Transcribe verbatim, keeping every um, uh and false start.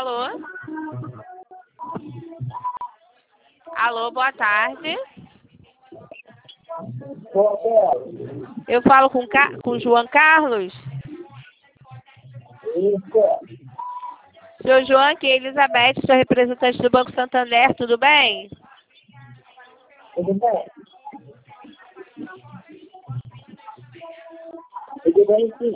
Alô? Alô, boa tarde. Eu falo com Ca... com João Carlos? Isso. Seu João, aqui é Elizabeth, sou representante do Banco Santander, tudo bem? Tudo bem? Tudo bem, sim.